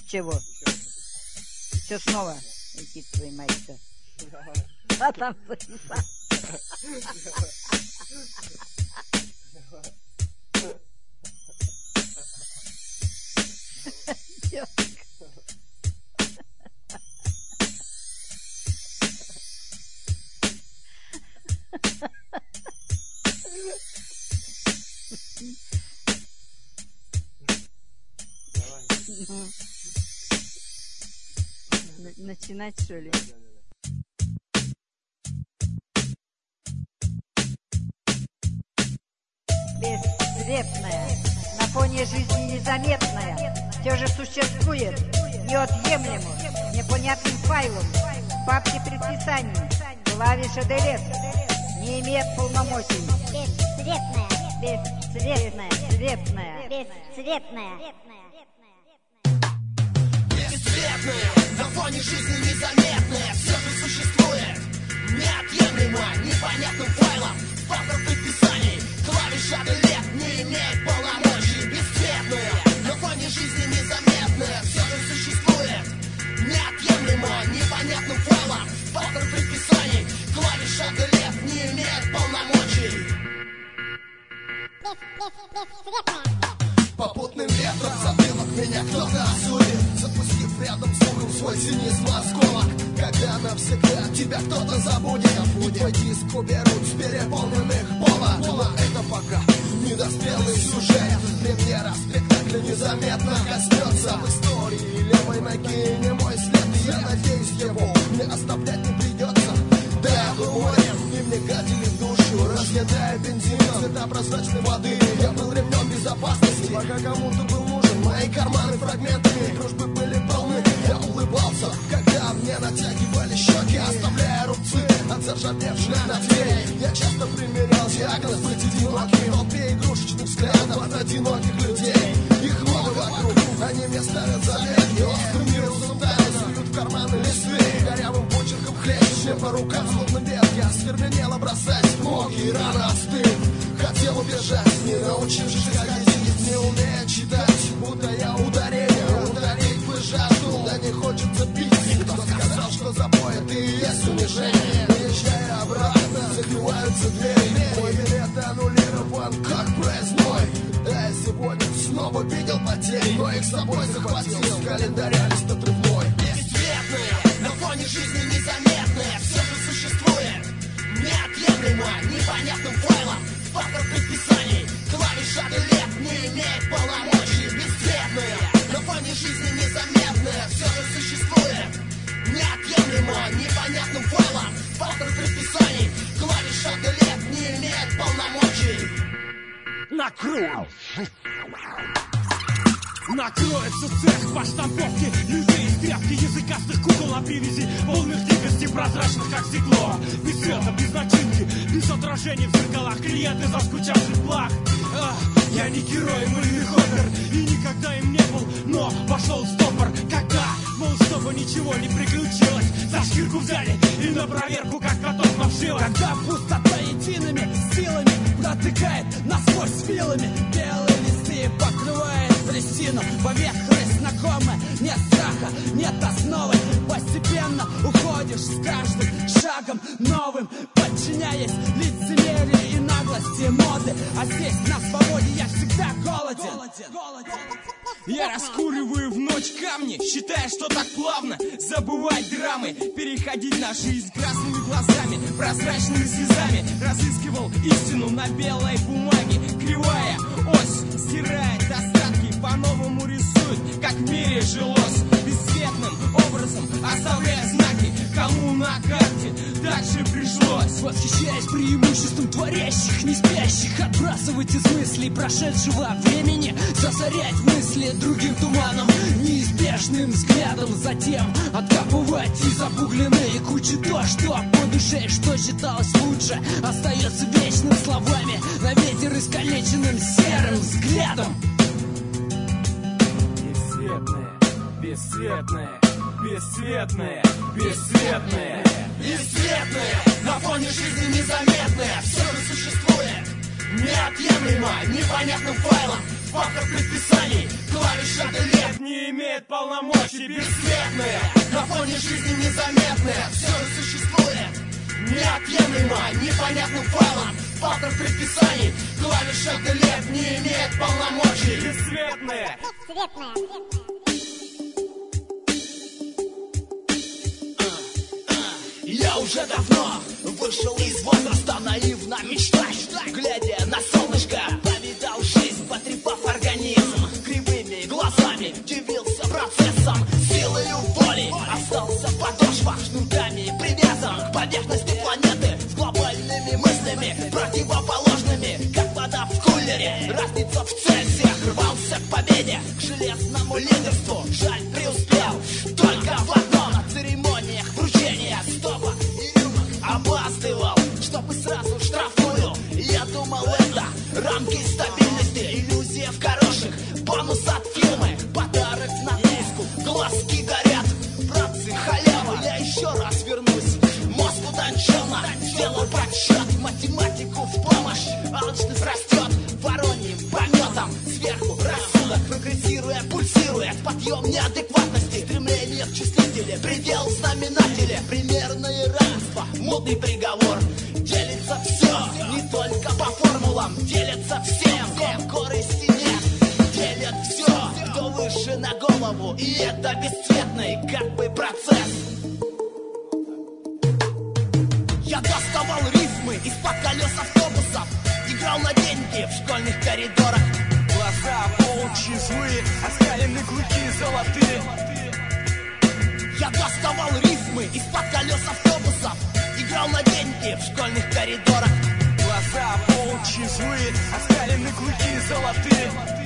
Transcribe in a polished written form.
чего? Все снова. Иди твои мать-то. А там записал. Начинать, что ли? Бесцветная, на фоне жизни незаметная, все же существует неотъемлемо, непонятным файлом, в папке предписаний, клавиша Delete, не имеет полномочий. Бесцветная, бесцветная, бесцветная, бесцветная. Бесцветная, на фоне жизни незаметная, все же существует неотъемлемо, непонятным файлом, папка предписаний, клавиша Delete не имеет полномочий. Бесцветная, на фоне жизни незаметная, все же существует неотъемлемо, непонятным файлом, папка предписаний, клавиша Delete не имеет полномочий. Попутным ветром затылок меня кто-то осудит, запустив рядом с ухом свой цинизм осколок. Когда навсегда тебя кто-то забудет, и твой диск уберут с переполненных полок. Но это пока недоспелый сюжет, премьера спектакля незаметно коснется в истории левой ноги не мой след. Я надеюсь, его мне оставлять не придется. Да, был морем, и мне гадили в душу, разъедая бензин цвета прозрачной воды. Я был ремнем безопасности, пока кому-то был нужен. Мои карманы фрагментами дружбы были полны. Я улыбался, когда мне натягивали щеки, оставляя рубцы от заржавевших ногтей. Я часто примерял диагноз быть одиноким в толпе игрушечных взглядов от одиноких людей. Их много вокруг, они мне ставят заметки, острым вирусом тайны суют в карманы листы, корявым почерком хлещешь мне по рукам словно ветки. Остервенело бросать ноги, рано остыл. Хотел убежать, не научившись ходить, не умея читать, будто я ударение ударить бы жажду, да не хочется пить. Кто сказал, что запой это и есть унижение? Уезжая обратно, закрываются двери, мой билет аннулирован, как проездной. Да, я сегодня снова видел потери, но их с собой захватил с календаря лист отрывной. Бесцветная, на фоне жизни незаметная, все же существует неотъемлемо, непонятным файлом, папка предписаний, клавиша Delete не имеет полномочий. Бесцветная, на фоне жизни незаметная, все же существует неотъемлемо, непонятным файлом, папка предписаний, клавиша Delete не имеет полномочий. Накроется цех по штамповке людей из тряпки, языкастых кукол на привязи, полных дикости, прозрачных как стекло. Без света, без начинки, без отражений в зеркалах, клиенты заскучавших благ. Я не герой, мыльный хоппер, и никогда им не был, но пошел в стопор. Когда, мол, чтобы ничего не приключилось, за шкирку взяли и на проверку, как котов на вшило. Когда пустота едиными силами протыкает насквозь вилами, белые листы покрывает трясину, поверхность знакомая, нет страха, нет основы, постепенно уходишь с каждым шагом новым, подчиняясь лицемерию и наглости моды, а здесь на свободе я всегда голоден. Я раскуриваю в ночь камни, считая, что так плавно забывать драмы, переходить на жизнь красными глазами, прозрачными слезами, разыскивал истину на белой бумаге, кривая ось стирает остатки, по-новому рисует, как в мире жилось, бесцветным образом оставляя знаки, кому на карте так же пришлось. Восхищаясь преимуществом творящих, не спящих, отбрасывать из мыслей прошедшего времени, засорять мысли другим туманом, неизбежным взглядом, затем откапывать из обугленной кучи то, что по душе, что считалось лучше, остается вечным словами на ветер искалеченным серым взглядом. Бесцветная, бесцветная, бесцветная, Бесцветная, на фоне жизни незаметная, все же существует неотъемлемо, непонятным файлом, фактор предписаний, клавиша Delete не имеет полномочий. бесцветные, на фоне жизни незаметные, все же существует неотъемлемо, непонятным файлом. Фактор предписаний, клавиша Delete не имеет полномочий. Бесцветные. Цветная. Я уже давно вышел из возраста наивно мечтать, глядя на солнышко, повидал жизнь, потрепав организм кривыми глазами, дивился процессом, силою воли остался в подошвах, шнурками привязан к поверхности планеты, с глобальными мыслями противоположными, как вода в кулере. Разница в Цельсиях, рвался к победе, к железному лидерству, жаль, преуспел только в одном: на церемониях вручения стопа и рюмок опаздывал, чтобы сразу штрафую. Я думал, это рамки стабильности, иллюзия в хороших, бонус от фирмы, подарок на пуску, глазки горят, братцы, халява. Я еще раз вернусь, мозг утонченно сделаю подсчет, математику в помощь, алчность растет вороньим пометом, сверху рассудок прогрессируя, пульсирует, подъем неадекватности, стремление в числителе, предел в знаменателе, примерное равенство, модный приговор. Делится все, не только по формулам, делятся всем, корысти нет, делят все, кто выше на голову, и это бесцветный как бы процесс. Я доставал рифмы из-под колес автобусов, играл на деньги в школьных коридорах. Глаза волчьи злые, оскалены клыки золотые. Я доставал рифмы из-под колес автобусов, играл на деньги в школьных коридорах. Глаза волчьи злые, оскалены клыки золотые.